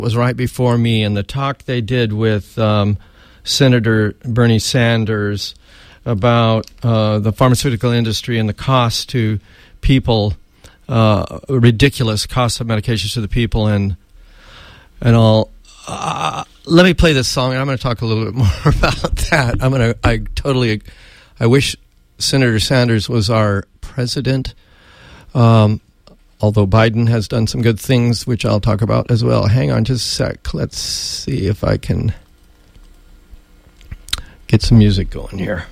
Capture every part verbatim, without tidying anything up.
was right before me, and the talk they did with um, Senator Bernie Sanders about uh, the pharmaceutical industry and the cost to people, uh, ridiculous cost of medications to the people, and and all. Uh, let me play this song, and I'm going to talk a little bit more about that. I'm going to. I totally. I wish Senator Sanders was our president. Um, although Biden has done some good things, which I'll talk about as well. Hang on just a sec. Let's see if I can get some music going here.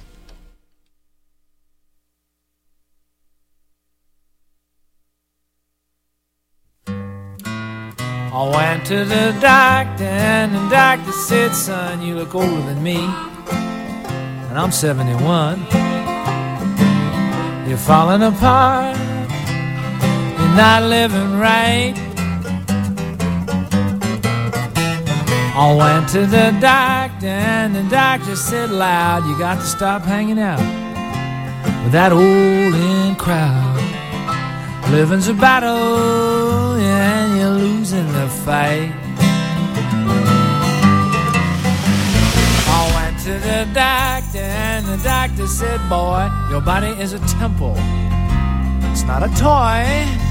I went to the doctor, and the doctor said, son, you look older than me, and I'm seventy-one. You're falling apart, you're not living right. I went to the doctor, and the doctor said loud, you got to stop hanging out with that old in crowd. Living's a battle, and you're losing the fight. I went to the doctor, and the doctor said, boy, your body is a temple, it's not a toy.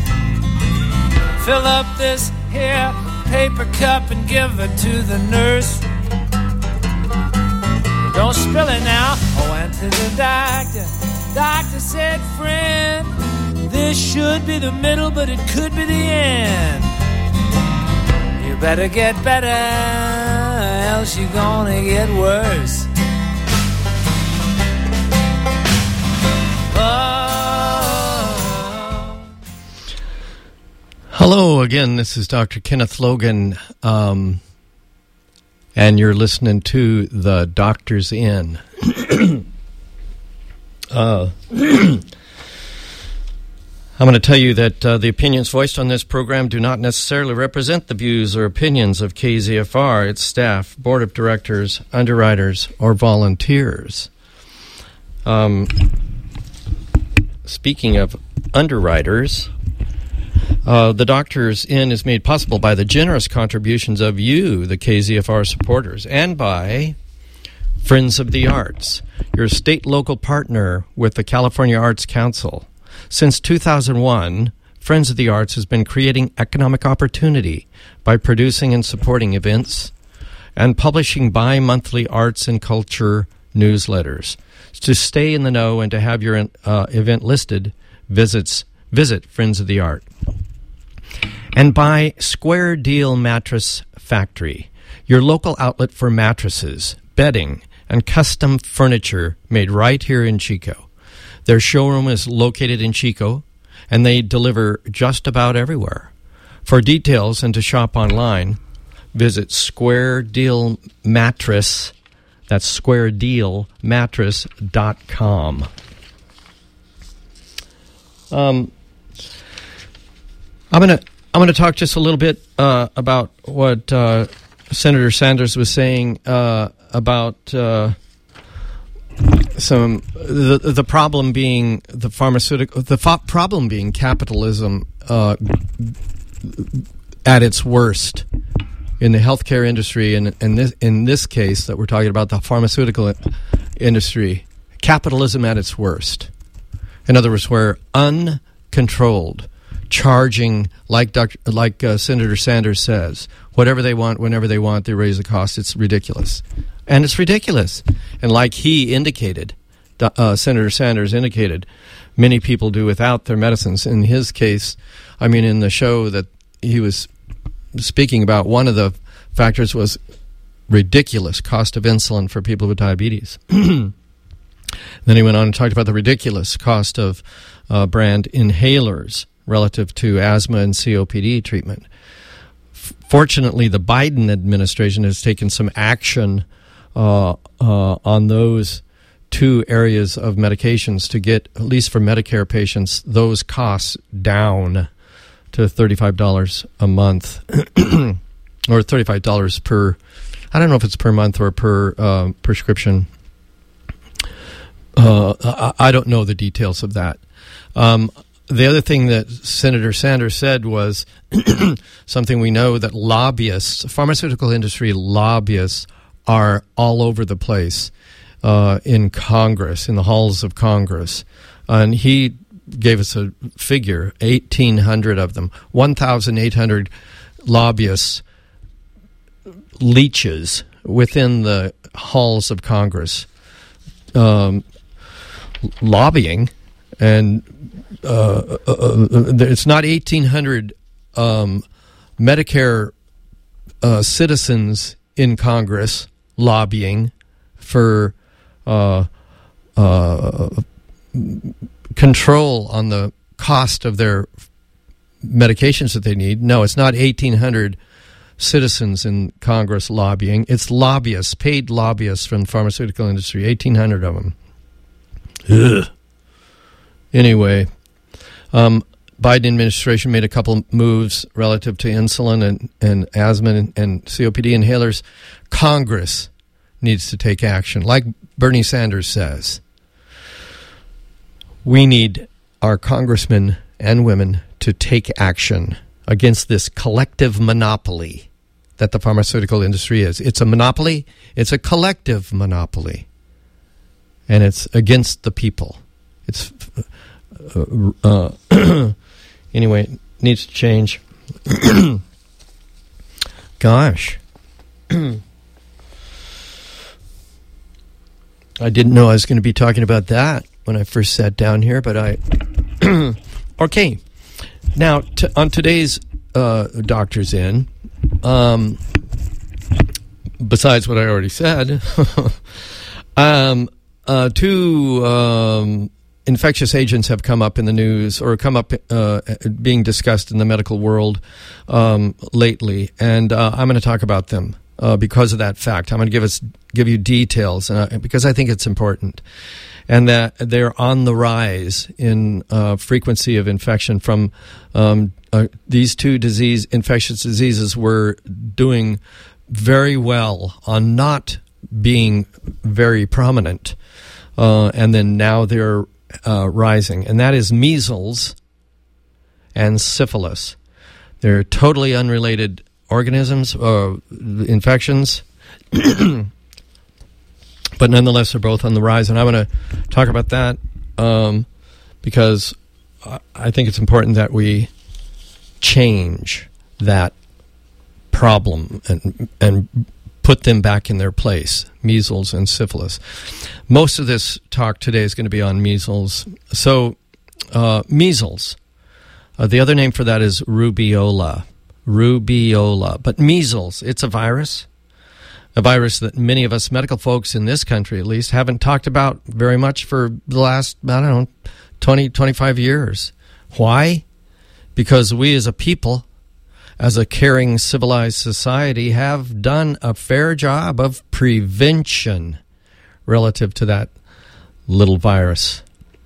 Fill up this here paper cup and give it to the nurse. Don't spill it now. I went to the doctor, doctor said, friend, this should be the middle, but it could be the end. You better get better, else you're gonna get worse. Oh. Hello again, this is Doctor Kenneth Logan, um, and you're listening to The Doctor's Inn. uh I'm going to tell you that uh, the opinions voiced on this program do not necessarily represent the views or opinions of K Z F R, its staff, board of directors, underwriters, or volunteers. Um, speaking of underwriters, uh, the Doctor's Inn is made possible by the generous contributions of you, the K Z F R supporters, and by Friends of the Arts, your state-local partner with the California Arts Council. Since two thousand one, Friends of the Arts has been creating economic opportunity by producing and supporting events and publishing bi-monthly arts and culture newsletters. To stay in the know and to have your uh, event listed, visits, visit Friends of the Art. And by Square Deal Mattress Factory, your local outlet for mattresses, bedding, and custom furniture made right here in Chico. Their showroom is located in Chico, and they deliver just about everywhere. For details and to shop online, visit Square Deal Mattress. That's square deal mattress dot com. Um, I'm gonna I'm gonna talk just a little bit uh, about what uh, Senator Sanders was saying uh, about. Uh, Some the the problem being the pharmaceutical the fo- problem being capitalism uh, at its worst in the healthcare industry, and in this in this case that we're talking about, the pharmaceutical industry, capitalism at its worst. In other words, where uncontrolled charging, like Doctor like uh, Senator Sanders says, whatever they want, whenever they want, they raise the cost. It's ridiculous. And it's ridiculous. And like he indicated, uh, Senator Sanders indicated, many people do without their medicines. In his case, I mean, in the show that he was speaking about, one of the factors was ridiculous cost of insulin for people with diabetes. Then he went on and talked about the ridiculous cost of uh, brand inhalers relative to asthma and C O P D treatment. F- fortunately, the Biden administration has taken some action Uh, uh, on those two areas of medications to get, at least for Medicare patients, those costs down to thirty-five dollars a month or thirty-five dollars per, I don't know if it's per month or per uh, prescription. Uh, I, I don't know the details of that. Um, the other thing that Senator Sanders said was something we know, that lobbyists, pharmaceutical industry lobbyists, are all over the place uh, in Congress, in the halls of Congress. And he gave us a figure, eighteen hundred of them, one thousand eight hundred lobbyists, leeches within the halls of Congress, um, lobbying. And uh, uh, uh, it's not eighteen hundred um, Medicare uh, citizens in Congress lobbying for uh, uh, control on the cost of their medications that they need. No, it's not eighteen hundred citizens in Congress lobbying. It's lobbyists, paid lobbyists from the pharmaceutical industry, eighteen hundred of them. Ugh. Anyway, um, Biden administration made a couple moves relative to insulin and, and asthma and, and C O P D inhalers. Congress needs to take action. Like Bernie Sanders says, we need our congressmen and women to take action against this collective monopoly that the pharmaceutical industry is. It's a monopoly. It's a collective monopoly. And it's against the people. It's uh, uh, anyway, it needs to change. Gosh. I didn't know I was going to be talking about that when I first sat down here, but I... Okay. Now, t- on today's uh, Doctor's In, um, besides what I already said, um, uh, two... Um, infectious agents have come up in the news or come up uh, being discussed in the medical world um, lately, and uh, I'm going to talk about them uh, because of that fact. I'm going to give us give you details uh, because I think it's important, and that they're on the rise in uh, frequency of infection from um, uh, these two disease infectious diseases. Were doing very well on not being very prominent, uh, and then now they're Uh, rising, and that is measles and syphilis. They're totally unrelated organisms, uh, infections, but nonetheless they're both on the rise, and I'm going to talk about that um, because I think it's important that we change that problem and and put them back in their place, measles and syphilis. Most of this talk today is going to be on measles. So, uh, measles. Uh, the other name for that is rubeola. Rubeola. But measles, it's a virus. A virus that many of us medical folks in this country, at least, haven't talked about very much for the last, I don't know, twenty, twenty-five years. Why? Because we as a people, as a caring, civilized society, have done a fair job of prevention relative to that little virus.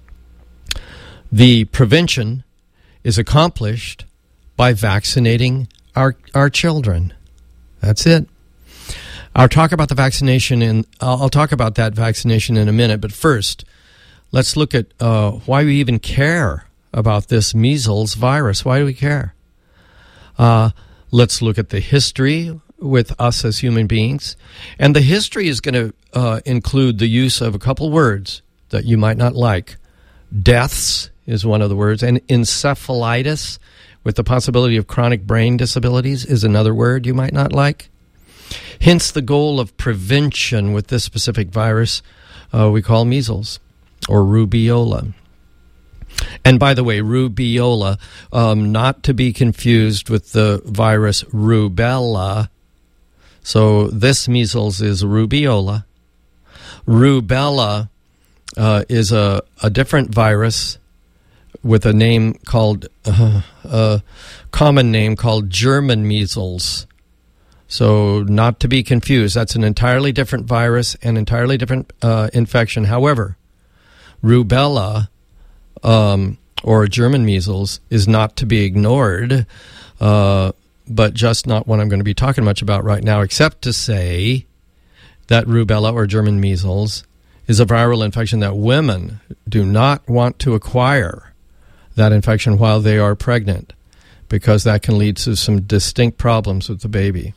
The prevention is accomplished by vaccinating our our children. That's it. I'll talk about the vaccination, and I'll talk about that vaccination in a minute. But first, let's look at uh, why we even care about this measles virus. Why do we care? Uh, let's look at the history with us as human beings. And the history is going to uh, include the use of a couple words that you might not like. Deaths is one of the words, and encephalitis, with the possibility of chronic brain disabilities, is another word you might not like. Hence the goal of prevention with this specific virus uh, we call measles or rubeola. And by the way, rubeola, um, not to be confused with the virus rubella. So this measles is rubeola. Rubella uh, is a, a different virus with a name called, uh, a common name called German measles. So not to be confused. That's an entirely different virus, an entirely different uh, infection. However, rubella, Um, or German measles, is not to be ignored, uh, but just not what I'm going to be talking much about right now, except to say that rubella or German measles is a viral infection that women do not want to acquire that infection while they are pregnant, because that can lead to some distinct problems with the baby.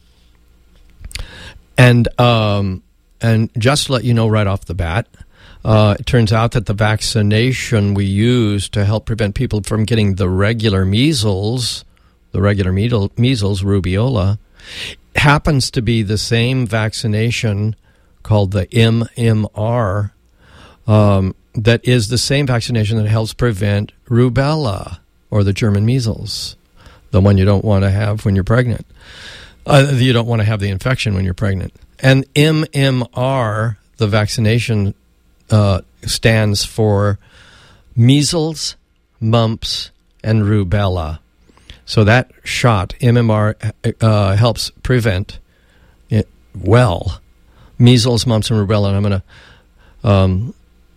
And um, and just to let you know right off the bat, uh, it turns out that the vaccination we use to help prevent people from getting the regular measles, the regular measles, rubeola, happens to be the same vaccination called the M M R, um, that is the same vaccination that helps prevent rubella, or the German measles, the one you don't want to have when you're pregnant. Uh, you don't want to have the infection when you're pregnant. And M M R, the vaccination, uh, stands for measles, mumps, and rubella. So that shot, M M R, uh, helps prevent it well measles, mumps, and rubella. And I'm going to um,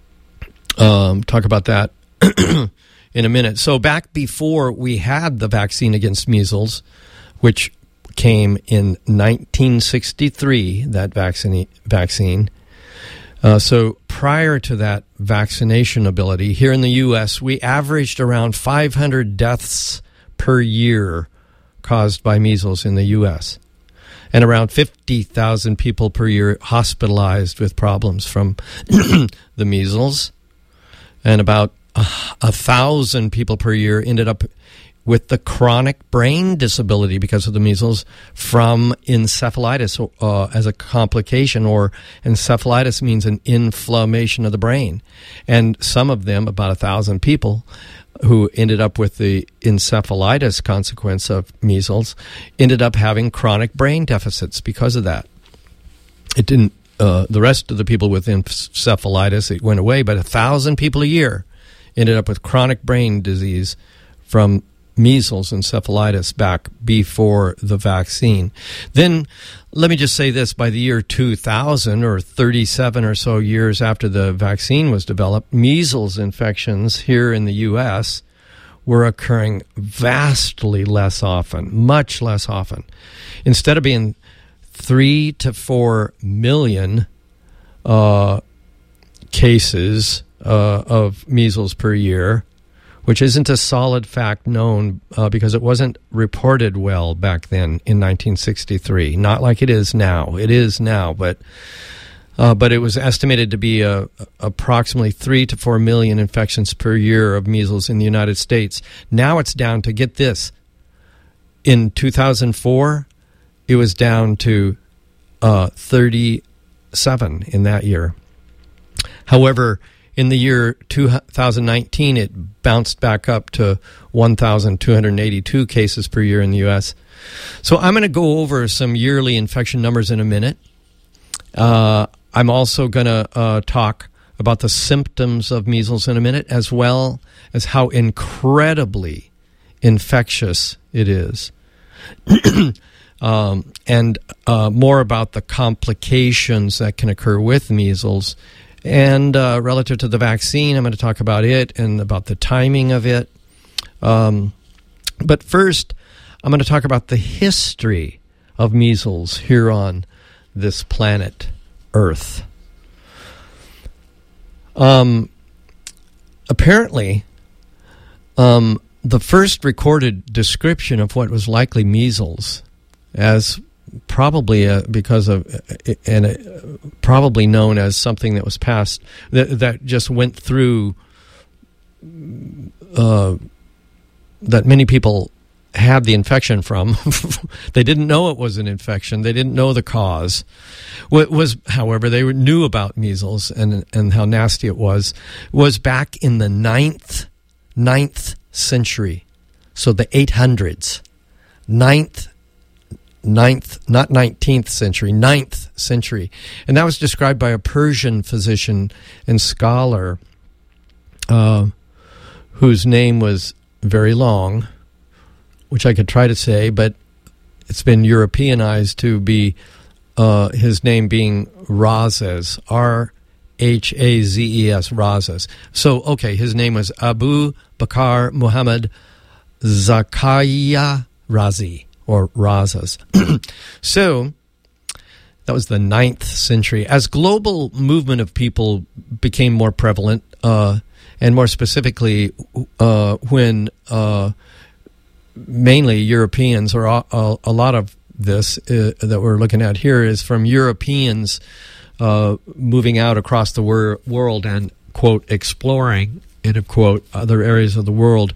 um, talk about that in a minute. So back before we had the vaccine against measles, which came in nineteen sixty-three, that vaccine, vaccine. Uh, so prior to that vaccination ability, here in the U S, we averaged around five hundred deaths per year caused by measles in the U S, and around fifty thousand people per year hospitalized with problems from the measles, and about a, a thousand people per year ended up with the chronic brain disability because of the measles from encephalitis uh, as a complication, or encephalitis means an inflammation of the brain. And some of them, about a thousand people who ended up with the encephalitis consequence of measles, ended up having chronic brain deficits because of that. It didn't, uh, the rest of the people with encephalitis, it went away, but a thousand people a year ended up with chronic brain disease from measles, encephalitis, back before the vaccine. Then, let me just say this, by the year two thousand, or thirty-seven or so years after the vaccine was developed, measles infections here in the U S were occurring vastly less often, much less often. Instead of being three to four million uh, cases uh, of measles per year, which isn't a solid fact known uh, because it wasn't reported well back then in nineteen sixty-three. Not like it is now. It is now, but uh, but it was estimated to be uh, approximately three to four million infections per year of measles in the United States. Now it's down to, get this, in two thousand four, it was down to uh, thirty-seven in that year. However, in the year two thousand nineteen, it bounced back up to one thousand two hundred eighty-two cases per year in the U S. So I'm going to go over some yearly infection numbers in a minute. Uh, I'm also going to uh, talk about the symptoms of measles in a minute, as well as how incredibly infectious it is. um, and uh, more about the complications that can occur with measles. And uh, relative to the vaccine, I'm going to talk about it and about the timing of it. Um, but first, I'm going to talk about the history of measles here on this planet Earth. Um, apparently, um, the first recorded description of what was likely measles, as probably uh, because of uh, and uh, probably known as something that was passed that that just went through uh, that many people had the infection from. They didn't know it was an infection. They didn't know the cause. What was, however, they knew about measles and and how nasty it was. Was back in the ninth ninth century, so the eight hundreds, ninth. Ninth, not nineteenth century, ninth century. And that was described by a Persian physician and scholar uh, whose name was very long, which I could try to say, but it's been Europeanized to be uh, his name being Rhazes, R H A Z E S, Rhazes. So, okay, his name was Abu Bakr Muhammad Zakaria Razi, or Rhazes. So, that was the ninth century. As global movement of people became more prevalent, uh, and more specifically, uh, when uh, mainly Europeans, or a, a, a lot of this uh, that we're looking at here is from Europeans uh, moving out across the wor- world and, quote, exploring, end of quote, other areas of the world.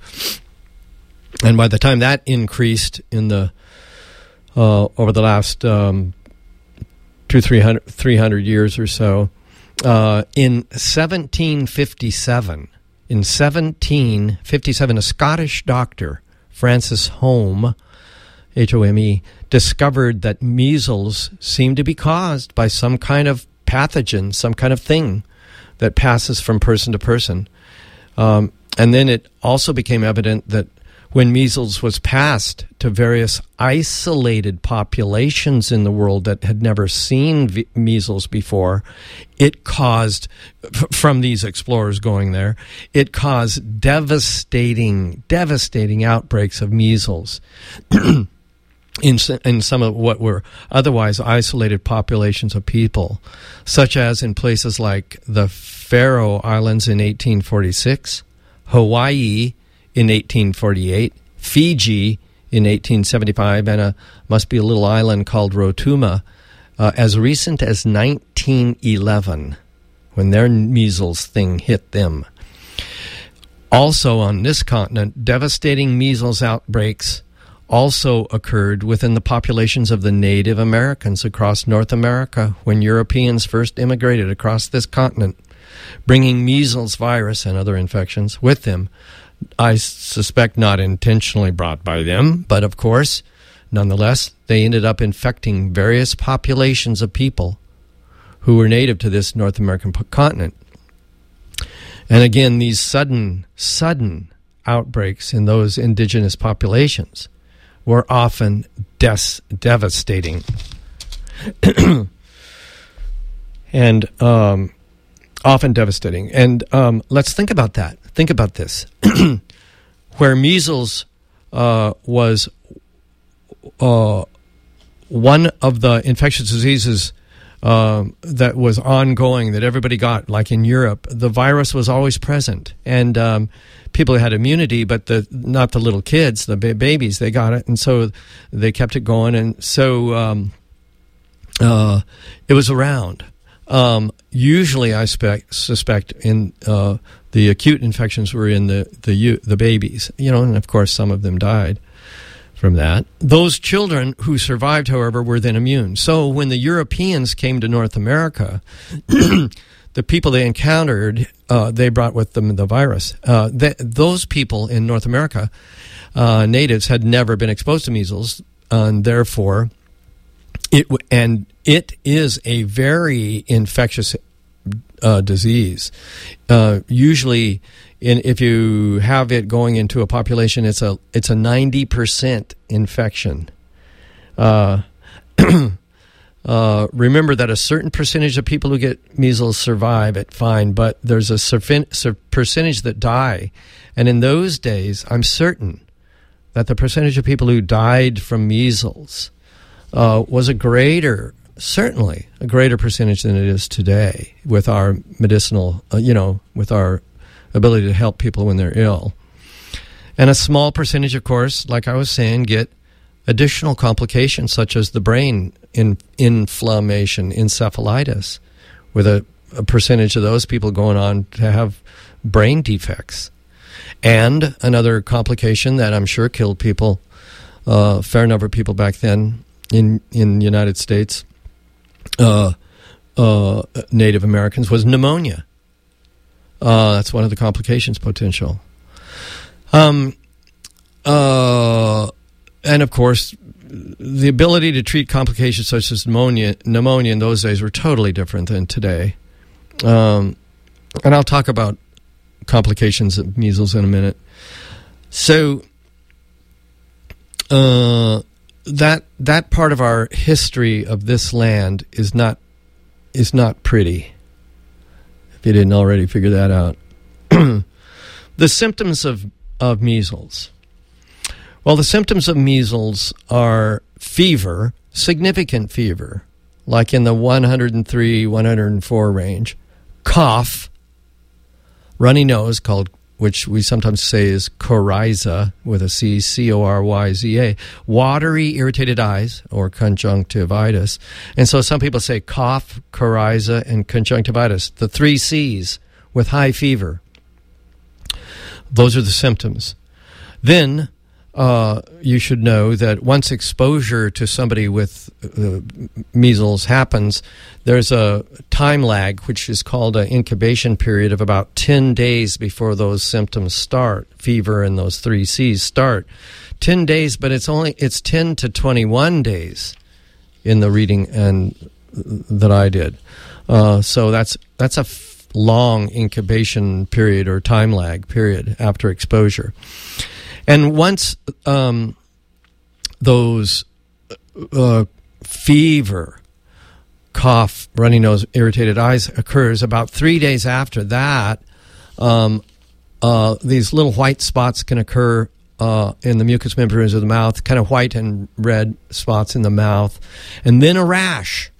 And by the time that increased in the uh, over the last um, two, three hundred, three hundred years or so, uh, in seventeen fifty-seven, in seventeen fifty-seven, a Scottish doctor, Francis Home, H O M E, discovered that measles seemed to be caused by some kind of pathogen, some kind of thing that passes from person to person. Um, and then it also became evident that when measles was passed to various isolated populations in the world that had never seen v- measles before, it caused, f- from these explorers going there, it caused devastating, devastating outbreaks of measles in, in some of what were otherwise isolated populations of people, such as in places like the Faroe Islands in eighteen forty-six, Hawaii in eighteen forty-eight, Fiji in eighteen seventy-five, and a must be a little island called Rotuma uh, as recent as nineteen eleven, when their measles thing hit them. Also on this continent, devastating measles outbreaks also occurred within the populations of the Native Americans across North America when Europeans first immigrated across this continent, bringing measles virus and other infections with them. I suspect not intentionally brought by them, but of course, nonetheless, they ended up infecting various populations of people who were native to this North American continent. And again, these sudden, sudden outbreaks in those indigenous populations were often des- devastating. and um, often devastating. And um, let's think about that. Think about this. Where measles uh, was uh, one of the infectious diseases uh, that was ongoing, that everybody got, like in Europe, the virus was always present. And um, people had immunity, but the not the little kids, the ba- babies, they got it. And so they kept it going. And so um, uh, it was around. Um, usually, I spec- suspect in uh, the acute infections were in the the the babies, you know, and of course some of them died from that. Those children who survived, however, were then immune. So when the Europeans came to North America, the people they encountered, uh, they brought with them the virus. Uh, th- those people in North America, uh, natives, had never been exposed to measles, and therefore, it w- and it is a very infectious uh, disease. Uh, usually, in, if you have it going into a population, it's a it's a ninety percent infection. Uh, uh, remember that a certain percentage of people who get measles survive it fine, but there's a surfin- sur- percentage that die. And in those days, I'm certain that the percentage of people who died from measles uh, was a greater certainly a greater percentage than it is today with our medicinal, uh, you know, with our ability to help people when they're ill. And a small percentage, of course, like I was saying, get additional complications such as the brain in, inflammation, encephalitis, with a, a percentage of those people going on to have brain defects. And another complication that I'm sure killed people, uh, a fair number of people back then in, in the United States, Uh, uh, Native Americans, was pneumonia. Uh, that's one of the complications potential. Um, uh, and of course, the ability to treat complications such as pneumonia, pneumonia in those days were totally different than today. Um, and I'll talk about complications of measles in a minute. So, uh, That that part of our history of this land is not is not pretty. If you didn't already figure that out. The symptoms of, of measles. Well, the symptoms of measles are fever, significant fever, like in the one hundred three, one hundred four range, cough, runny nose, called which we sometimes say is coryza with a C, C O R Y Z A, watery, irritated eyes, or conjunctivitis. And so some people say cough, coryza, and conjunctivitis, the three C's, with high fever. Those are the symptoms. Then uh, you should know that once exposure to somebody with uh, measles happens, there's a time lag, which is called an incubation period of about ten days before those symptoms start. Fever and those three C's start. ten days, but it's only it's ten to twenty-one days in the reading and that I did. Uh, so that's that's a f- long incubation period or time lag period after exposure. And once um, those uh, fever, cough, runny nose, irritated eyes occurs, about three days after that, um, uh, these little white spots can occur uh, in the mucous membranes of the mouth, kind of white and red spots in the mouth. And then a rash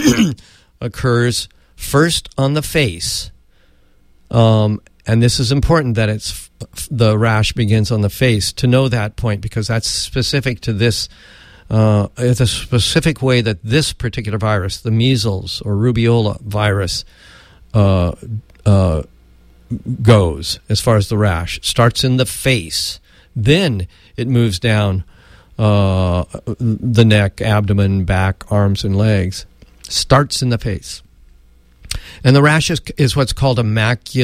occurs first on the face. Um, and this is important that it's the rash begins on the face, to know that point, because that's specific to this. Uh, it's a specific way that this particular virus, the measles or rubeola virus, uh, uh, goes as far as the rash. It starts in the face. Then it moves down uh, the neck, abdomen, back, arms, and legs. Starts in the face. And the rash is, is what's called a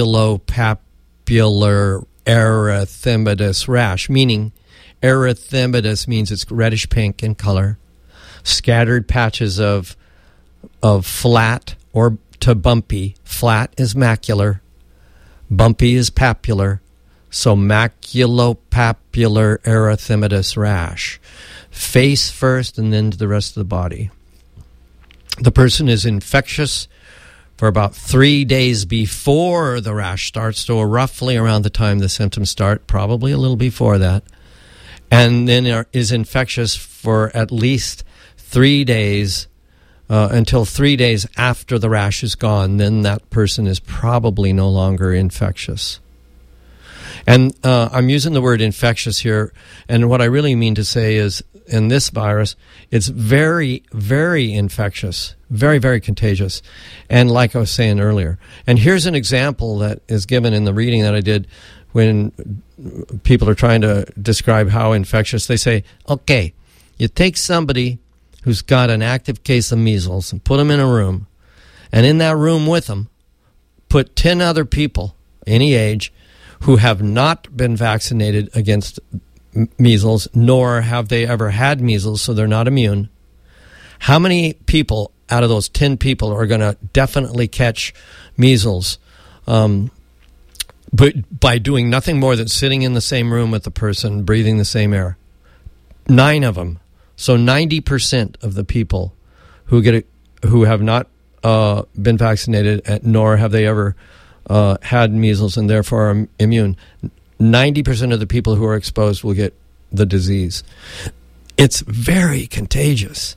maculopapular erythematous rash, meaning erythematous means it's reddish pink in color, scattered patches of of flat or to bumpy. Flat is macular, bumpy is papular, so maculopapular erythematous rash. Face first and then to the rest of the body. The person is infectious for about three days before the rash starts, so roughly around the time the symptoms start, probably a little before that. And then is infectious for at least three days uh, until three days after the rash is gone. Then that person is probably no longer infectious. And uh, I'm using the word infectious here, and what I really mean to say is, in this virus, it's very, very infectious, very, very contagious, and like I was saying earlier. And here's an example that is given in the reading that I did when people are trying to describe how infectious. They say, okay, you take somebody who's got an active case of measles and put them in a room, and in that room with them, put ten other people, any age, who have not been vaccinated against measles, nor have they ever had measles, so they're not immune. How many people out of those ten people are going to definitely catch measles um, but by doing nothing more than sitting in the same room with the person, breathing the same air? Nine of them. So ninety percent of the people who get it, who have not uh, been vaccinated, nor have they ever uh, had measles and therefore are immune, ninety percent of the people who are exposed will get the disease. It's very contagious.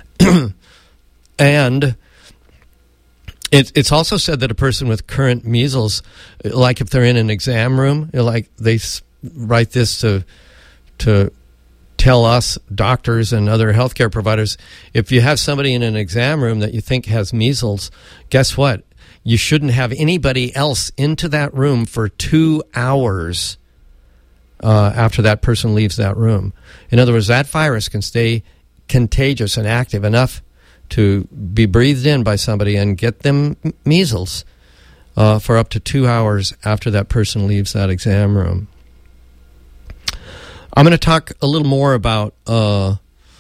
And it, it's also said that a person with current measles, like if they're in an exam room, like they write this to to tell us, doctors and other healthcare providers, if you have somebody in an exam room that you think has measles, guess what? You shouldn't have anybody else into that room for two hours uh, after that person leaves that room. In other words, that virus can stay contagious and active enough to be breathed in by somebody and get them measles uh, for up to two hours after that person leaves that exam room. I'm going to talk a little more about uh,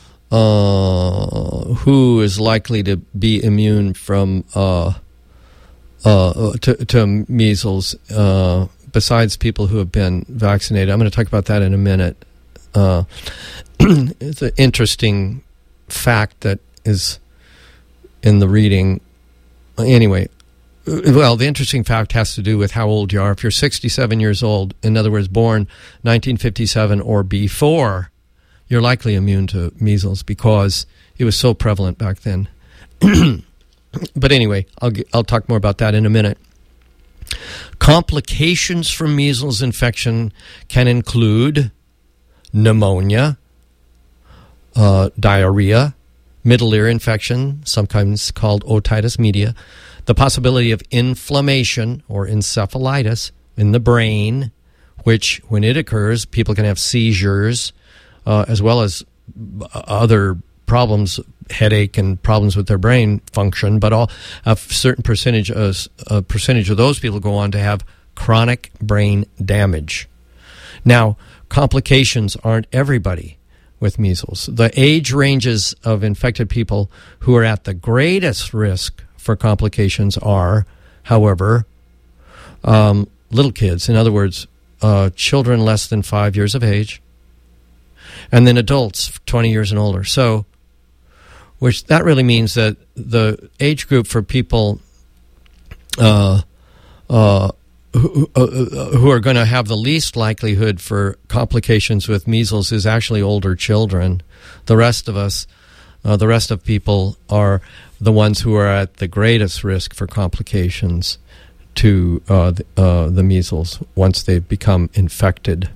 uh, who is likely to be immune from uh, uh, to, to measles uh, besides people who have been vaccinated. I'm going to talk about that in a minute. Uh, it's an interesting fact that is in the reading. Anyway, well, the interesting fact has to do with how old you are. If you're sixty-seven years old, in other words, born nineteen fifty-seven or before, you're likely immune to measles because it was so prevalent back then. But anyway, I'll I'll talk more about that in a minute. Complications from measles infection can include pneumonia, uh, diarrhea, middle ear infection, sometimes called otitis media, the possibility of inflammation or encephalitis in the brain, which, when it occurs, people can have seizures, uh, as well as other problems, headache and problems with their brain function. But all, a certain percentage, uh, a percentage of those people go on to have chronic brain damage. Now, complications aren't everybody with measles. The age ranges of infected people who are at the greatest risk for complications are, however, um, little kids. In other words, uh, children less than five years of age, and then adults twenty years and older. So, which that really means that the age group for people uh, uh, who, uh, who are going to have the least likelihood for complications with measles is actually older children. The rest of us, uh, the rest of people are the ones who are at the greatest risk for complications to uh, the, uh, the measles once they become infected.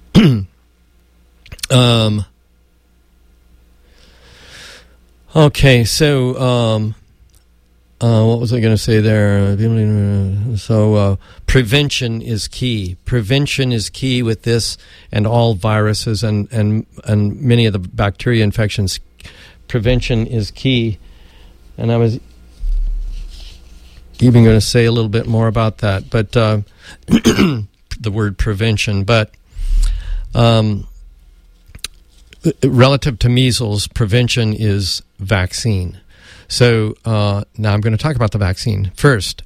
um. Okay, so um, uh, what was I going to say there? So uh, prevention is key. Prevention is key with this and all viruses and, and, and many of the bacteria infections. Prevention is key. And I was even going to say a little bit more about that, but uh, the word prevention. But um, relative to measles, prevention is vaccine. So uh, now I'm going to talk about the vaccine first.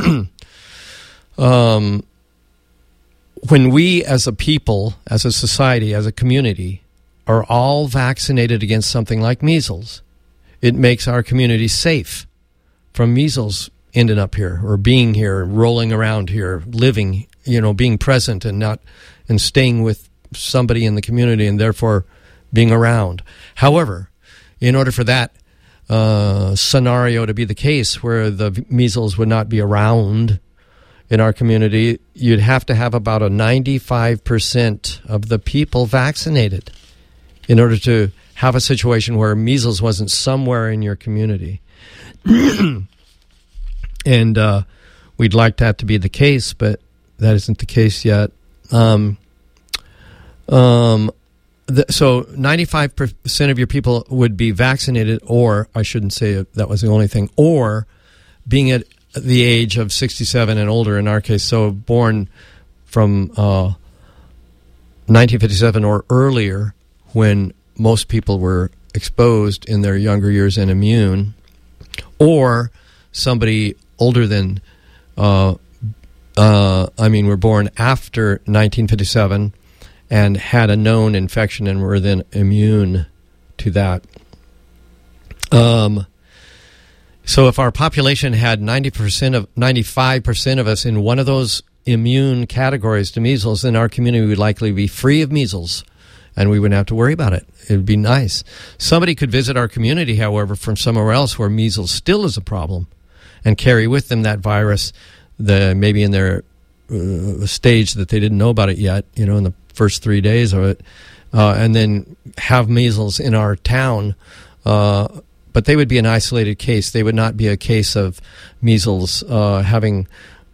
um, when we as a people, as a society, as a community, are all vaccinated against something like measles, it makes our community safe from measles ending up here or being here, rolling around here, living, you know, being present and not and staying with somebody in the community and therefore being around. However, in order for that uh, scenario to be the case where the measles would not be around in our community, you'd have to have about a ninety-five percent of the people vaccinated in order to have a situation where measles wasn't somewhere in your community. And uh, we'd like that to be the case, but that isn't the case yet. Um, um, the, so ninety-five percent of your people would be vaccinated, or I shouldn't say that was the only thing, or being at the age of sixty-seven and older in our case, so born from uh, nineteen fifty-seven or earlier, when most people were exposed in their younger years and immune, or somebody older than, uh, uh, I mean, were born after nineteen fifty-seven and had a known infection and were then immune to that. Um, so if our population had ninety percent of ninety-five percent of us in one of those immune categories to measles, then our community would likely be free of measles, and we wouldn't have to worry about it. It would be nice. Somebody could visit our community, however, from somewhere else where measles still is a problem, and carry with them that virus, the maybe in their uh, stage that they didn't know about it yet, you know, in the first three days of it, uh, and then have measles in our town. Uh, but they would be an isolated case. They would not be a case of measles uh, having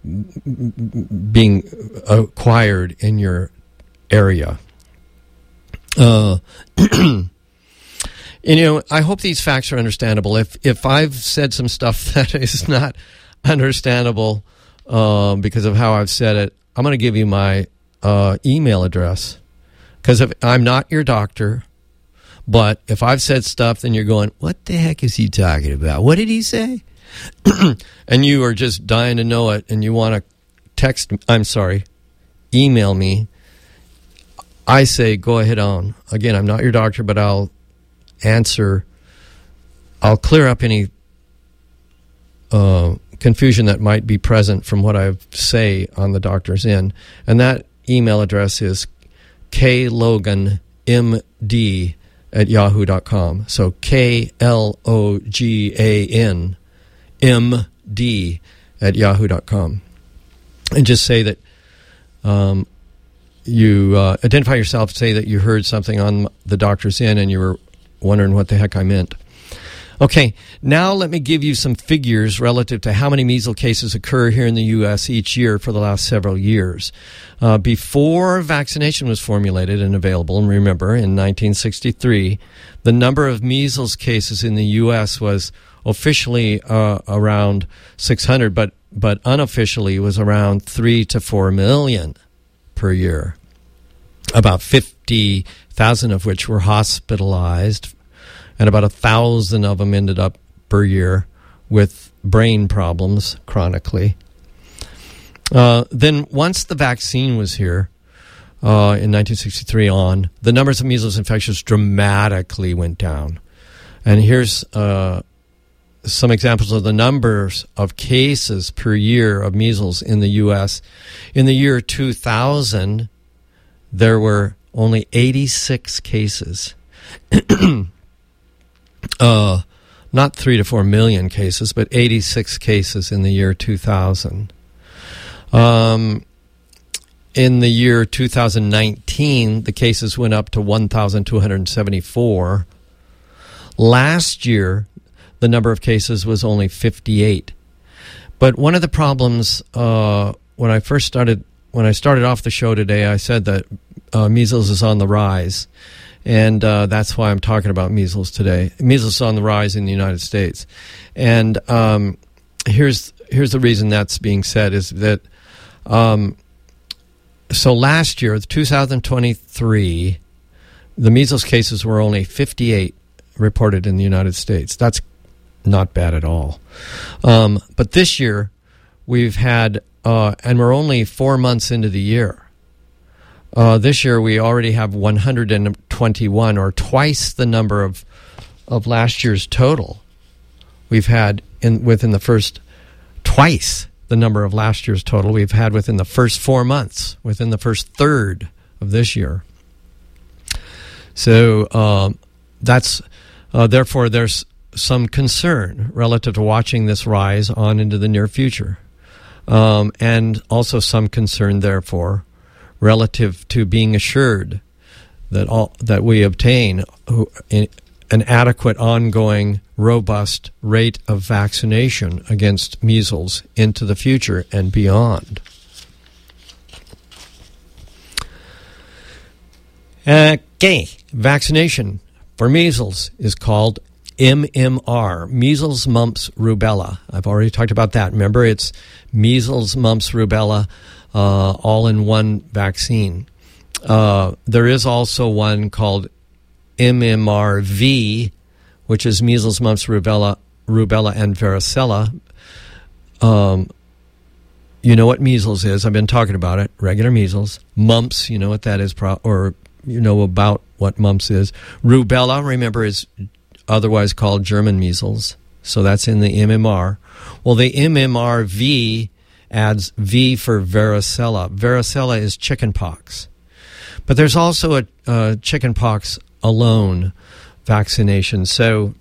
being acquired in your area. Uh, and, you know, I hope these facts are understandable. If if I've said some stuff that is not understandable uh, because of how I've said it, I'm going to give you my uh, email address. Because if I'm not your doctor, but if I've said stuff, then you're going, what the heck is he talking about? What did he say? And you are just dying to know it, and you want to text, I'm sorry, email me. I say, go ahead on. Again, I'm not your doctor, but I'll answer. I'll clear up any uh, confusion that might be present from what I say on the doctor's end. And that email address is klogan m d at yahoo dot com. So K L O G A N M D at yahoo dot com. and just say that um, you uh, identify yourself, say that you heard something on the Doctor's In and you were wondering what the heck I meant. Okay, now let me give you some figures relative to how many measles cases occur here in the U S each year for the last several years. Uh, before vaccination was formulated and available, and remember, in nineteen sixty-three, the number of measles cases in the U S was officially uh, around six hundred, but, but unofficially was around three to four million per year. About fifty thousand of which were hospitalized, and about a thousand of them ended up per year with brain problems chronically. Uh, then once the vaccine was here uh, in nineteen sixty-three on, the numbers of measles infections dramatically went down. And here's uh, some examples of the numbers of cases per year of measles in the U S. In the year two thousand, there were only eighty-six cases. Uh, not three to four million cases, but eighty-six cases in the year two thousand. Um, in the year two thousand nineteen, the cases went up to one thousand two hundred seventy-four. Last year, the number of cases was only fifty-eight. But one of the problems uh, when I first started, when I started off the show today, I said that uh, measles is on the rise. And uh, that's why I'm talking about measles today. Measles is on the rise in the United States. And um, here's here's the reason that's being said is that, um, so last year, two thousand twenty-three, the measles cases were only fifty-eight reported in the United States. That's not bad at all. Um, but this year, we've had, uh, and we're only four months into the year. Uh, this year, we already have one hundred twenty-one, or twice the number of of last year's total. We've had in within the first twice the number of last year's total we've had within the first four months, within the first third of this year. So um, that's uh, therefore there's some concern relative to watching this rise on into the near future, um, and also some concern therefore relative to being assured that all that we obtain an adequate, ongoing, robust rate of vaccination against measles into the future and beyond. Okay, vaccination for measles is called M M R, measles, mumps, rubella. I've already talked about that. Remember, it's measles, mumps, rubella, Uh, all in one vaccine. Uh, there is also one called M M R V, which is measles, mumps, rubella, rubella, and varicella. Um, you know what measles is. I've been talking about it. Regular measles. Mumps, you know what that is, pro- or you know about what mumps is. Rubella, remember, is otherwise called German measles. So that's in the M M R. Well, the M M R V adds V for varicella. Varicella is chickenpox. But there's also a, a chickenpox alone vaccination. So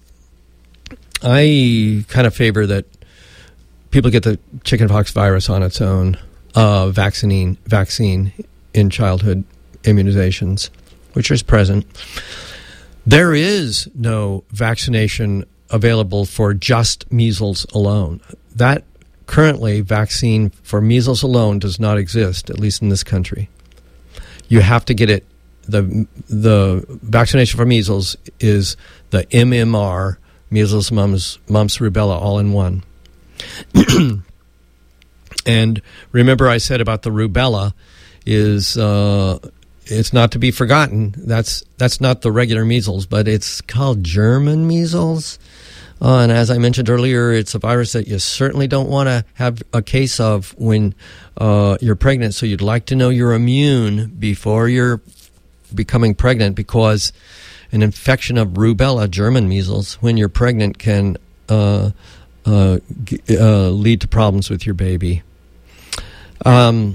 I kind of favor that people get the chickenpox virus on its own uh, vaccine, vaccine in childhood immunizations, which is present. There is no vaccination available for just measles alone. That Currently, vaccine for measles alone does not exist, at least in this country. You have to get it. The the vaccination for measles is the M M R, measles, mumps, mumps, rubella, all in one. And remember I said about the rubella is uh, it's not to be forgotten. That's that's not the regular measles, but it's called German measles. Uh, and as I mentioned earlier, it's a virus that you certainly don't want to have a case of when uh, you're pregnant. So you'd like to know you're immune before you're becoming pregnant, because an infection of rubella, German measles, when you're pregnant can uh, uh, g- uh, lead to problems with your baby. Um,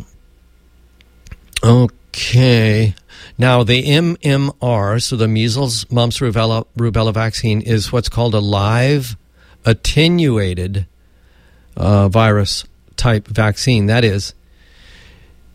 okay. Now, the M M R, so the measles, mumps, rubella, rubella vaccine, is what's called a live attenuated uh, virus type vaccine. That is,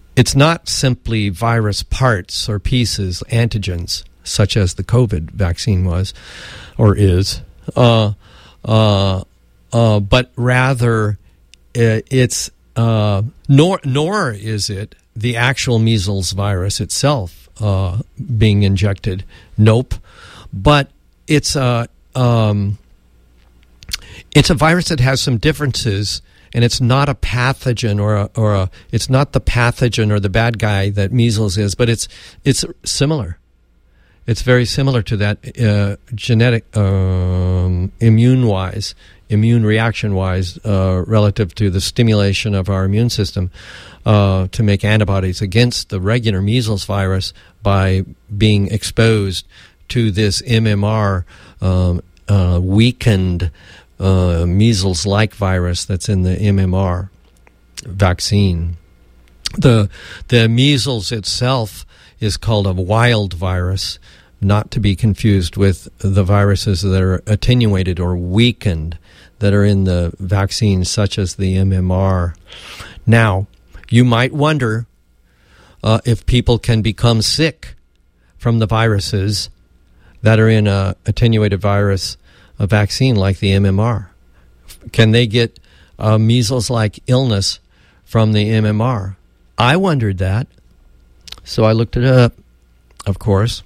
it's not simply virus parts or pieces, antigens, such as the COVID vaccine was or is, uh, uh, uh, but rather it's uh, nor nor is it the actual measles virus itself uh, being injected. Nope, but it's a um, it's a virus that has some differences. And it's not a pathogen or a, or a, it's not the pathogen or the bad guy that measles is, but it's it's similar. It's very similar to that uh, genetic, um, immune-wise, immune reaction-wise, uh, relative to the stimulation of our immune system uh, to make antibodies against the regular measles virus by being exposed to this M M R um, uh, weakened Uh, measles-like virus that's in the M M R vaccine. The the measles itself is called a wild virus, not to be confused with the viruses that are attenuated or weakened that are in the vaccine, such as the M M R. Now, you might wonder uh, if people can become sick from the viruses that are in a attenuated virus a vaccine like the M M R. Can they get a measles-like illness from the M M R? I wondered that, so I looked it up, of course.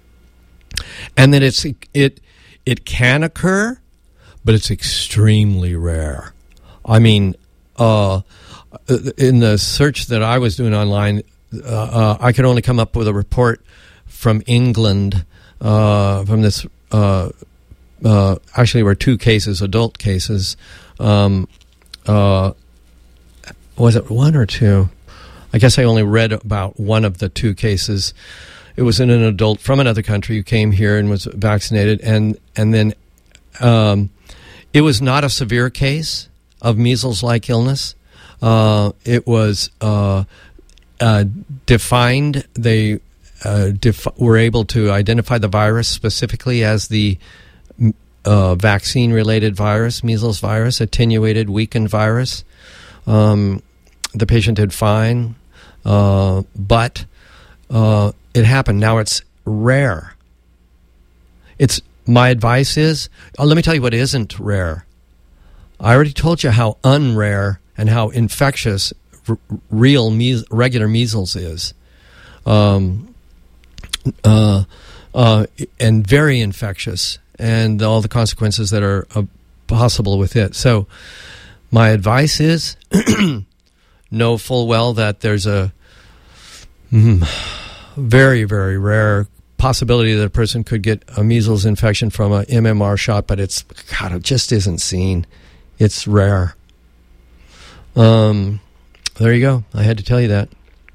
And that it's it it can occur, but it's extremely rare. I mean, uh, in the search that I was doing online, uh, uh, I could only come up with a report from England, uh, from this. Uh, Uh, actually, there were two cases, adult cases. Um, uh, was it one or two? I guess I only read about one of the two cases. It was in an adult from another country who came here and was vaccinated, and and then um, it was not a severe case of measles-like illness. Uh, it was uh, uh, defined. They uh, def- were able to identify the virus specifically as the Uh, vaccine-related virus, measles virus, attenuated, weakened virus. Um, the patient did fine, uh, but uh, it happened. Now it's rare. It's my advice is, oh, let me tell you what isn't rare. I already told you how unrare and how infectious r- real me- regular measles is, um, uh, uh, and very infectious. And all the consequences that are uh, possible with it. So my advice is know full well that there's a mm, very, very rare possibility that a person could get a measles infection from a M M R shot, but it's, God, it just isn't seen. It's rare. Um, there you go. I had to tell you that.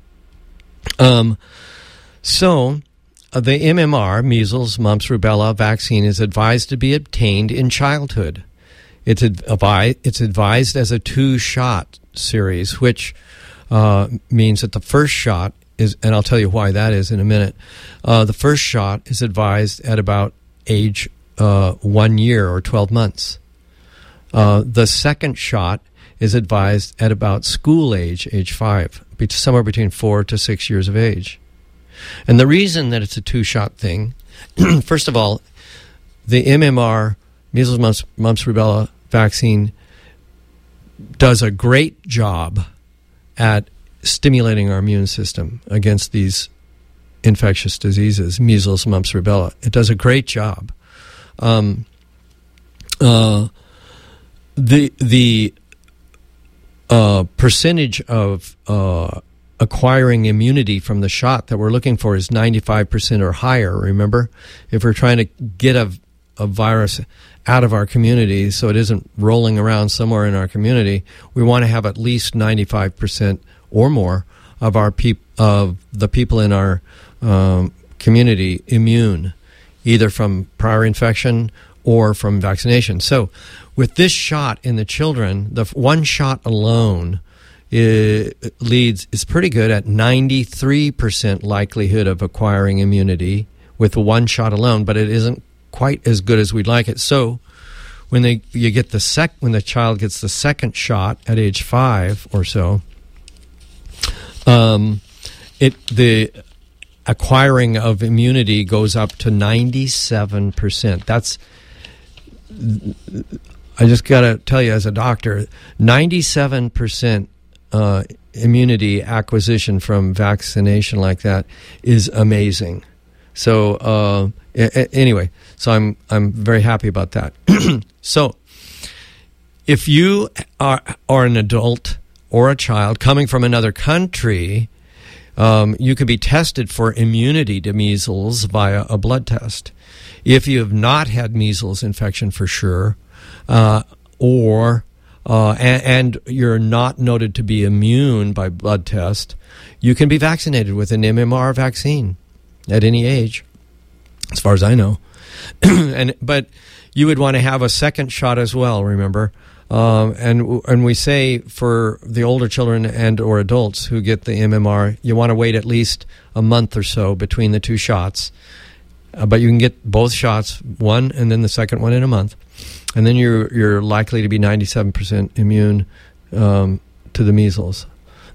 Um, so... Uh, the M M R, measles, mumps, rubella vaccine is advised to be obtained in childhood. It's, advi- it's advised as a two-shot series, which uh, means that the first shot is, and I'll tell you why that is in a minute, uh, the first shot is advised at about age uh, one year or twelve months. Uh, the second shot is advised at about school age, age five, somewhere between four to six years of age. And the reason that it's a two-shot thing, first of all, the M M R, measles, mumps, mumps, rubella vaccine does a great job at stimulating our immune system against these infectious diseases, measles, mumps, rubella. It does a great job. Um, uh, the the uh, percentage of uh, acquiring immunity from the shot that we're looking for is ninety-five percent or higher, remember? If we're trying to get a, a virus out of our community so it isn't rolling around somewhere in our community, we want to have at least ninety-five percent or more of our peop- of the people in our um, community immune, either from prior infection or from vaccination. So with this shot in the children, the one shot alone it leads is pretty good at ninety-three percent likelihood of acquiring immunity with the one shot alone, but it isn't quite as good as we'd like it. So when they you get the sec when the child gets the second shot at age five or so, Um, it the acquiring of immunity goes up to ninety-seven percent. That's, I just got to tell you as a doctor, ninety-seven percent uh, immunity acquisition from vaccination like that is amazing. So uh, a- anyway, so I'm I'm very happy about that. So if you are, are an adult or a child coming from another country, Um, you can be tested for immunity to measles via a blood test. If you have not had measles infection for sure, uh, or uh, and, and you're not noted to be immune by blood test, you can be vaccinated with an M M R vaccine at any age, as far as I know. and but you would want to have a second shot as well, remember. Um, and and we say for the older children and or adults who get the M M R, you want to wait at least a month or so between the two shots. Uh, but you can get both shots, one and then the second one in a month, and then you're you're likely to be ninety-seven percent immune um, to the measles.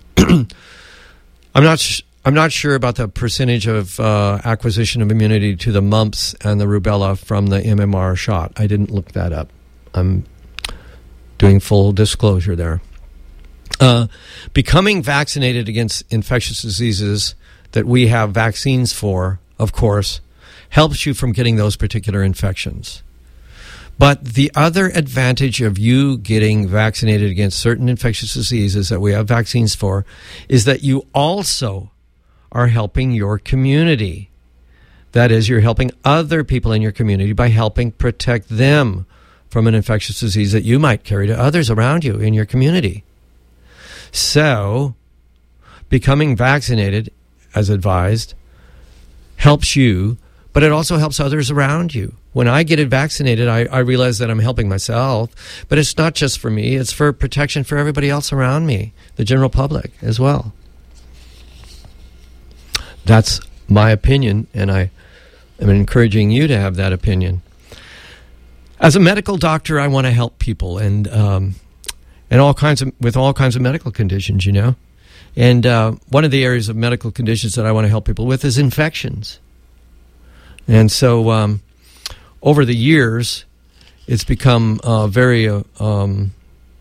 I'm not sh- I'm not sure about the percentage of uh, acquisition of immunity to the mumps and the rubella from the M M R shot. I didn't look that up. I'm doing full disclosure there. Uh, becoming vaccinated against infectious diseases that we have vaccines for, of course, helps you from getting those particular infections. But the other advantage of you getting vaccinated against certain infectious diseases that we have vaccines for is that you also are helping your community. That is, you're helping other people in your community by helping protect them from an infectious disease that you might carry to others around you in your community. So, becoming vaccinated, as advised, helps you, but it also helps others around you. When I get vaccinated, I, I realize that I'm helping myself, but it's not just for me, it's for protection for everybody else around me, the general public as well. That's my opinion, and I am encouraging you to have that opinion. As a medical doctor, I want to help people, and um, and all kinds of with all kinds of medical conditions, you know. And uh, one of the areas of medical conditions that I want to help people with is infections. And so, um, over the years, it's become uh, very uh, um,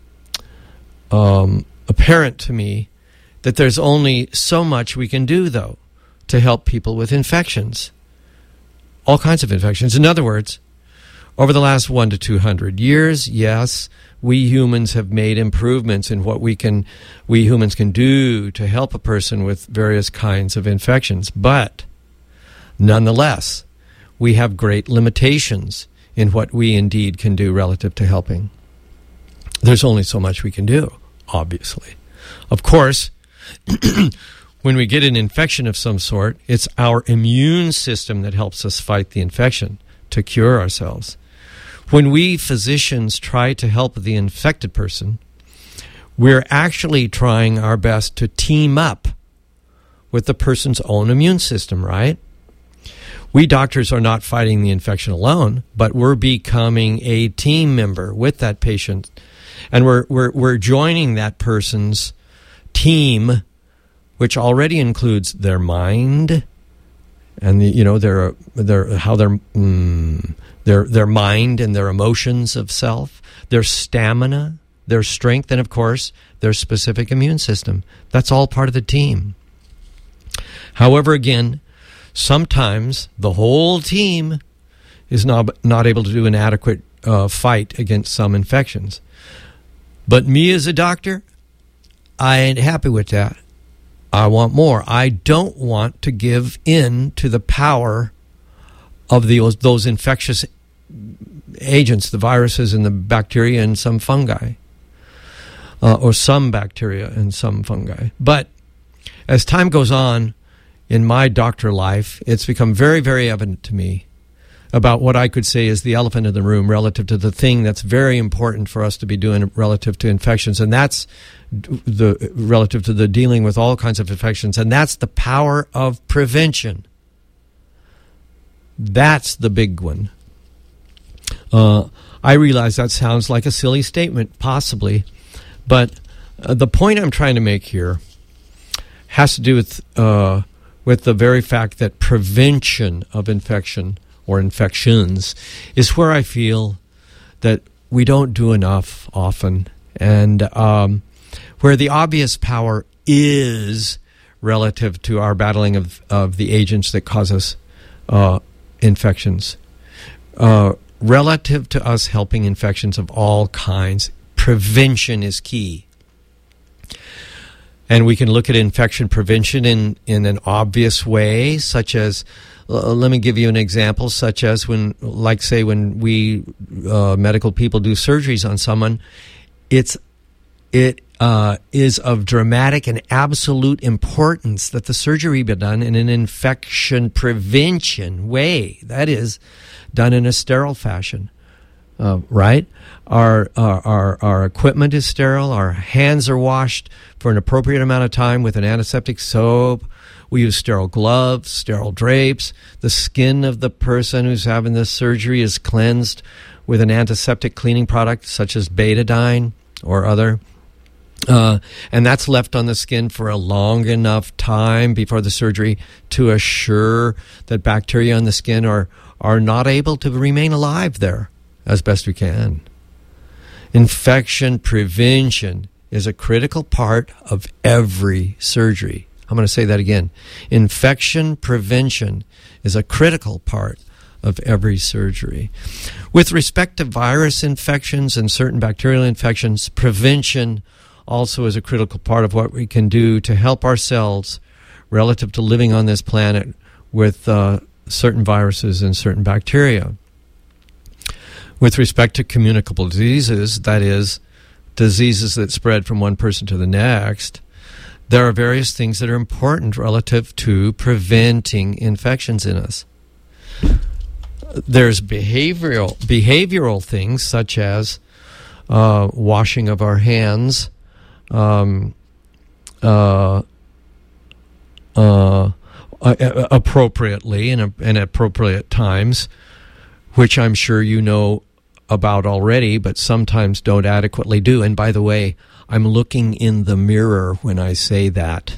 um, apparent to me that there's only so much we can do, though, to help people with infections, all kinds of infections. In other words, over the last one to two hundred years, yes, we humans have made improvements in what we can, we humans can do to help a person with various kinds of infections. But nonetheless, we have great limitations in what we indeed can do relative to helping. There's only so much we can do, obviously. Of course, when we get an infection of some sort, it's our immune system that helps us fight the infection to cure ourselves. When we physicians try to help the infected person, we're actually trying our best to team up with the person's own immune system, right? We doctors are not fighting the infection alone, but we're becoming a team member with that patient, and we're we're we're joining that person's team, which already includes their mind and the, you know their their how their mm, their their mind and their emotions of self, their stamina, their strength, and of course their specific immune system. That's all part of the team. However, again, sometimes the whole team is not not able to do an adequate uh, fight against some infections. But me as a doctor, I ain't happy with that. I want more. I don't want to give in to the power of the, those infectious agents, the viruses and the bacteria and some fungi, uh, or some bacteria and some fungi. But as time goes on in my doctor life, it's become very, very evident to me about what I could say is the elephant in the room relative to the thing that's very important for us to be doing relative to infections, and that's the relative to the dealing with all kinds of infections, and that's the power of prevention. That's the big one. Uh, I realize that sounds like a silly statement, possibly, but uh, the point I'm trying to make here has to do with uh, with the very fact that prevention of infection or infections is where I feel that we don't do enough often, and um, where the obvious power is relative to our battling of, of the agents that cause us uh, infections. Uh, relative to us helping infections of all kinds, prevention is key. And we can look at infection prevention in, in an obvious way, such as, uh, let me give you an example, such as when, like say, when we uh, medical people do surgeries on someone, it's it uh, is of dramatic and absolute importance that the surgery be done in an infection prevention way. That is, done in a sterile fashion. Uh, right? Our, our our our equipment is sterile. Our hands are washed for an appropriate amount of time with an antiseptic soap. We use sterile gloves, sterile drapes. The skin of the person who's having this surgery is cleansed with an antiseptic cleaning product such as betadine or other. Uh, and that's left on the skin for a long enough time before the surgery to assure that bacteria on the skin are, are not able to remain alive there as best we can. Infection prevention is a critical part of every surgery. I'm going to say that again. Infection prevention is a critical part of every surgery. With respect to virus infections and certain bacterial infections, prevention also is a critical part of what we can do to help ourselves relative to living on this planet with uh, certain viruses and certain bacteria. With respect to communicable diseases, that is, diseases that spread from one person to the next, there are various things that are important relative to preventing infections in us. There's behavioral behavioral things such as uh, washing of our hands um, uh, uh, appropriately and, and at appropriate times, which I'm sure you know about already, but sometimes don't adequately do. And by the way, I'm looking in the mirror when I say that.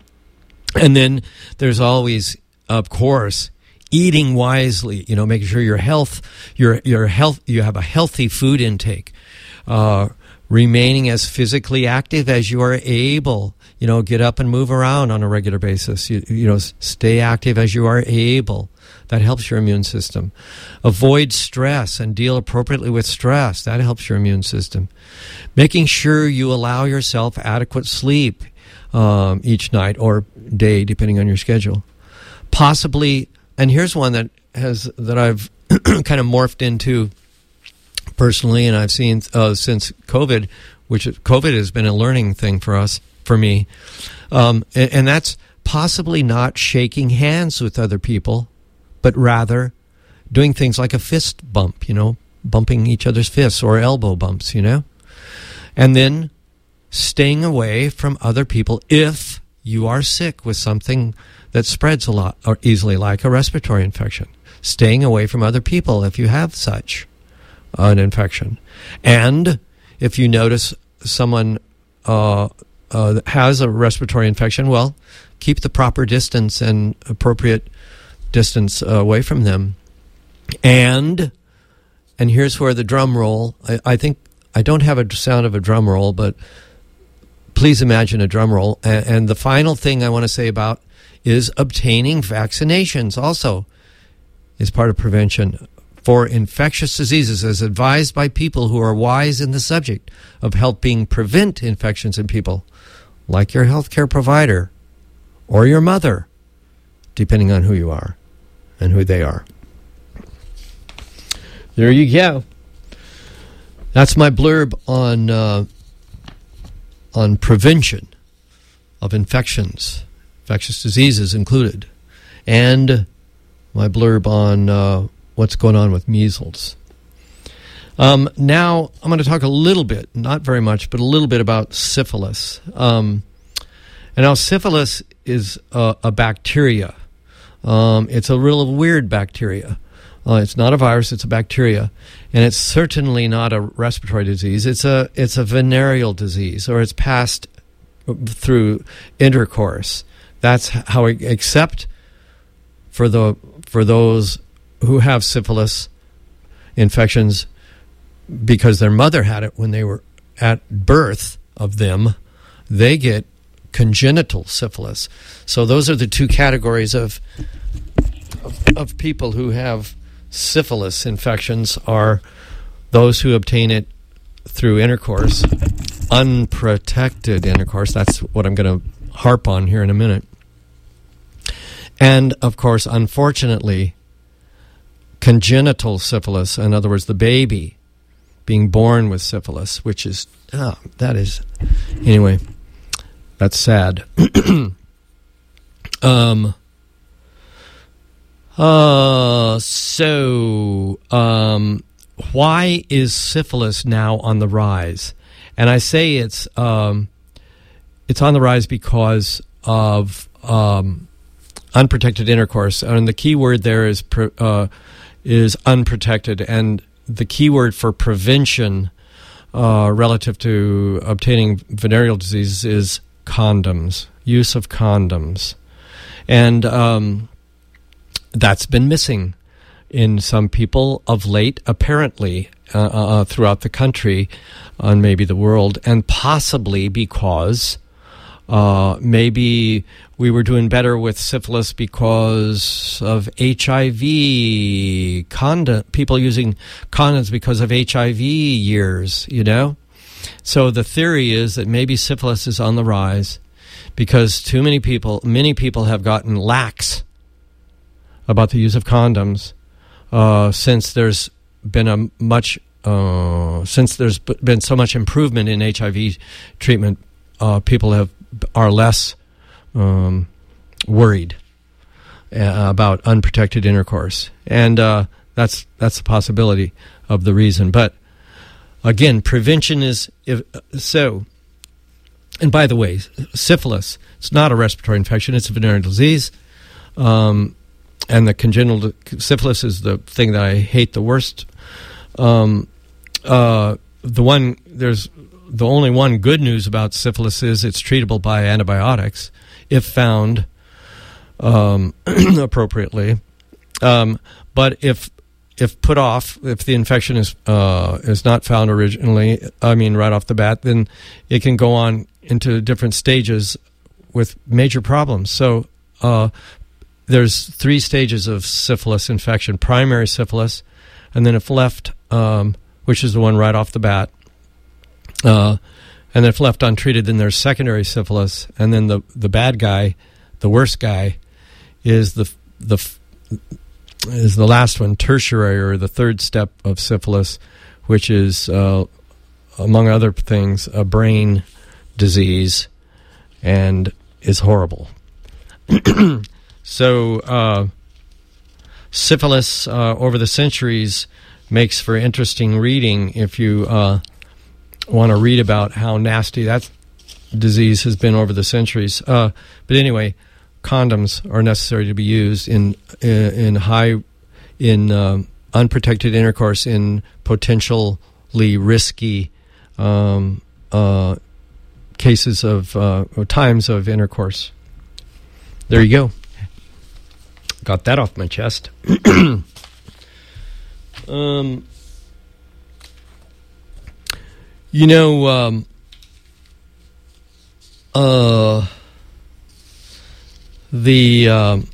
And then there's always, of course, eating wisely, you know, making sure your health, your your health, you have a healthy food intake, uh, remaining as physically active as you are able. You know, get up and move around on a regular basis. You, you know, stay active as you are able. That helps your immune system. Avoid stress and deal appropriately with stress. That helps your immune system. Making sure you allow yourself adequate sleep um, each night or day, depending on your schedule. Possibly, and here's one that has that I've kind of morphed into personally, and I've seen uh, since COVID, which COVID has been a learning thing for us, for me, um, and, and that's possibly not shaking hands with other people, but rather doing things like a fist bump, you know, bumping each other's fists or elbow bumps, you know, and then staying away from other people if you are sick with something that spreads a lot or easily, like a respiratory infection. Staying away from other people if you have such an infection. And if you notice someone uh, uh, has a respiratory infection, well, keep the proper distance and appropriate distance uh, away from them. And and here's where the drum roll, I, I think, I don't have a sound of a drum roll, but please imagine a drum roll. And, and the final thing I want to say about is obtaining vaccinations also is part of prevention for infectious diseases, as advised by people who are wise in the subject of helping prevent infections in people, like your healthcare provider or your mother, depending on who you are and who they are. There you go. That's my blurb on uh, on prevention of infections, infectious diseases included, and my blurb on uh, what's going on with measles. Um, now, I'm going to talk a little bit, not very much, but a little bit about syphilis. Um, and now syphilis is a, a bacteria. Um, it's a real weird bacteria. Uh, it's not a virus, it's a bacteria. And it's certainly not a respiratory disease. It's a it's a venereal disease, or it's passed through intercourse. That's how, we, except for the for those who have syphilis infections because their mother had it when they were at birth of them, they get congenital syphilis. So those are the two categories of of, of people who have syphilis infections, are those who obtain it through intercourse, unprotected intercourse. That's what I'm going to harp on here in a minute. And, of course, unfortunately, congenital syphilis, in other words, the baby being born with syphilis, which is, oh, that is, anyway, that's sad. um, uh, so, um, why is syphilis now on the rise? And I say it's um, it's on the rise because of um, unprotected intercourse, and the key word there is pre- uh, is unprotected, and the key word for prevention uh, relative to obtaining venereal disease is condoms, use of condoms, and um, that's been missing in some people of late, apparently, uh, uh, throughout the country, and maybe the world, and possibly because uh, maybe we were doing better with syphilis because of H I V, condom, people using condoms because of H I V years, you know? So the theory is that maybe syphilis is on the rise because too many people, many people have gotten lax about the use of condoms. Uh, since there's been a much, uh, since there's been so much improvement in H I V treatment, uh, people have are less um, worried uh, about unprotected intercourse, and uh, that's that's a possibility of the reason. But again, prevention is if, so. And by the way, syphilis, it's not a respiratory infection; it's a venereal disease. Um, And the congenital syphilis is the thing that I hate the worst. Um, uh, the one there's the only one good news about syphilis is it's treatable by antibiotics if found um, appropriately. Um, but if if put off, if the infection is uh, is not found originally, I mean right off the bat, then it can go on into different stages with major problems. So. Uh, There's three stages of syphilis infection: primary syphilis, and then if left, um, which is the one right off the bat, uh, and then if left untreated, then there's secondary syphilis, and then the the bad guy, the worst guy, is the the is the last one, tertiary, or the third step of syphilis, which is, uh, among other things, a brain disease, and is horrible. So, uh, syphilis uh, over the centuries makes for interesting reading if you uh, want to read about how nasty that disease has been over the centuries. Uh, but anyway, condoms are necessary to be used in in, in high in um, unprotected intercourse in potentially risky um, uh, cases of uh, or times of intercourse. There you go. Got that off my chest. um, you know, um, uh, the um,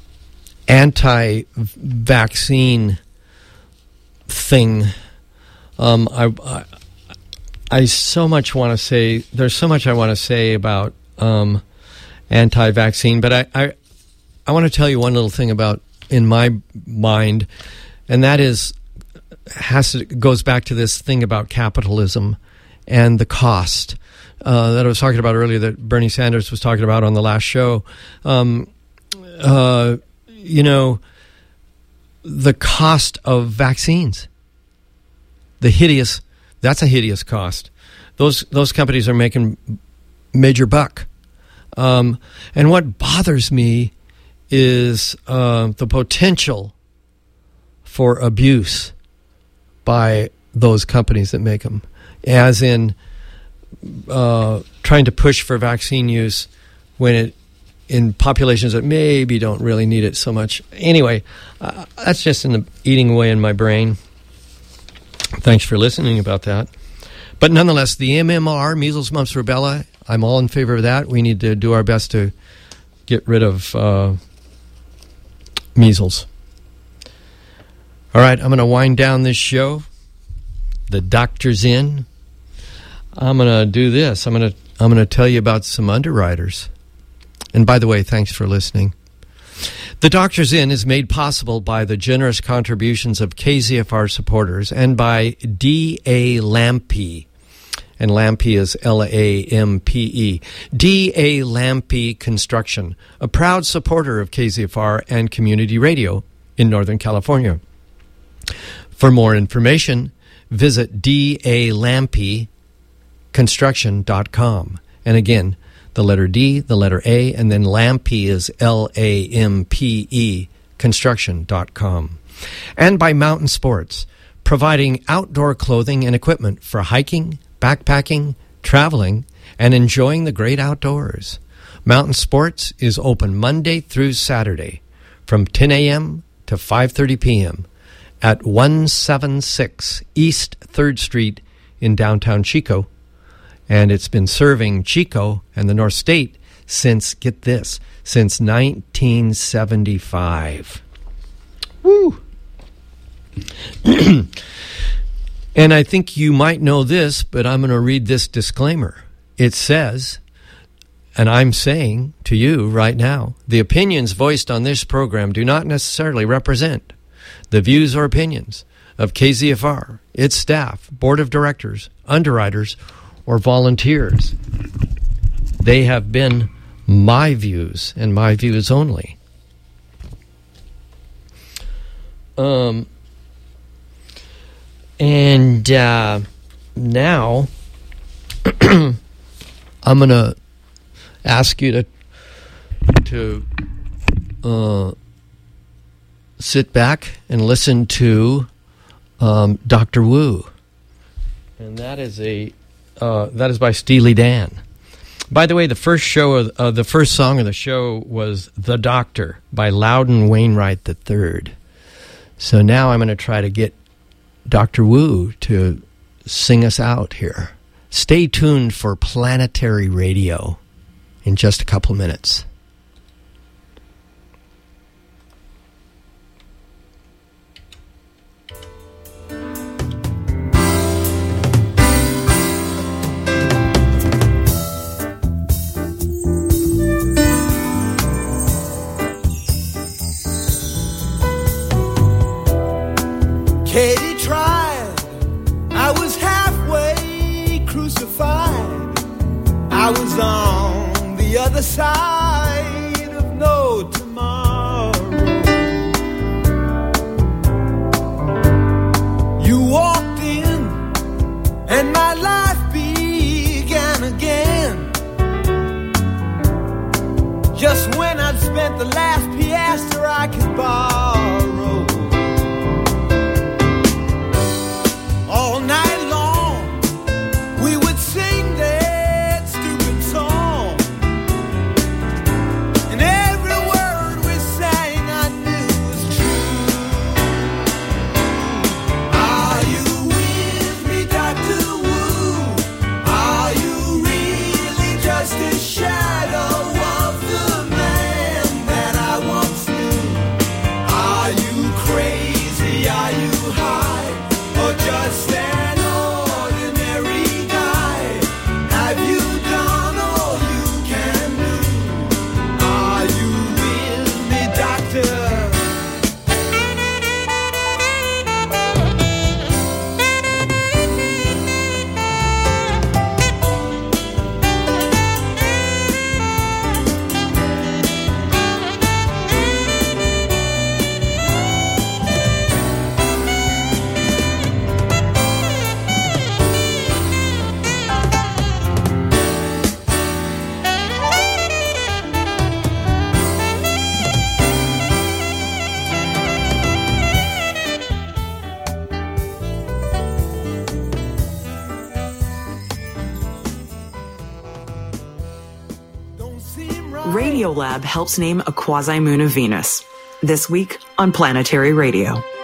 anti-vaccine thing. Um, I, I, I so much want to say. There's so much I want to say about um, anti-vaccine, but I. I I want to tell you one little thing about in my mind, and that is has to, goes back to this thing about capitalism and the cost uh, that I was talking about earlier, that Bernie Sanders was talking about on the last show. Um, uh, you know, the cost of vaccines, the hideous, that's a hideous cost. Those those companies are making major buck. Um, and what bothers me is uh, the potential for abuse by those companies that make them, as in uh, trying to push for vaccine use when it in populations that maybe don't really need it so much. Anyway, uh, that's just in the eating away in my brain. Thanks for listening about that. But nonetheless, the M M R, measles, mumps, rubella, I'm all in favor of that. We need to do our best to get rid of uh, measles. All right, I'm going to wind down this show. The doctor's in. I'm going to do this. I'm going to I'm going to tell you about some underwriters. And by the way, thanks for listening. The Doctor's In is made possible by the generous contributions of K Z F R supporters and by D A. Lampe. And Lampe is L A M P E. D A. Lampe Construction, a proud supporter of K Z F R and community radio in Northern California. For more information, visit D A Lampe construction dot com. And again, the letter D, the letter A, and then Lampe is L A M P E, construction dot com. And by Mountain Sports, providing outdoor clothing and equipment for hiking, backpacking, traveling, and enjoying the great outdoors. Mountain Sports is open Monday through Saturday from ten a.m. to five thirty p.m. at one seventy-six East third Street in downtown Chico. And it's been serving Chico and the North State since, get this, since nineteen seventy-five. Woo! And I think you might know this, but I'm going to read this disclaimer. It says, and I'm saying to you right now, the opinions voiced on this program do not necessarily represent the views or opinions of K Z F R, its staff, board of directors, underwriters, or volunteers. They have been my views and my views only. Um, and uh, now I'm going to ask you to to uh, sit back and listen to um, Doctor Wu, and that is a uh, that is by Steely Dan. By the way, the first show of uh, the first song of the show was "The Doctor" by Loudon Wainwright the Third. So now I'm going to try to get Doctor Wu to sing us out here. Stay tuned for Planetary Radio in just a couple minutes. Katie tried, I was halfway crucified, I was on the other side of no tomorrow. You walked in and my life began again, just when I'd spent the last piastre I could borrow. All night long, we would sing that stupid song. Radiolab helps name a quasi-moon of Venus. This week on Planetary Radio.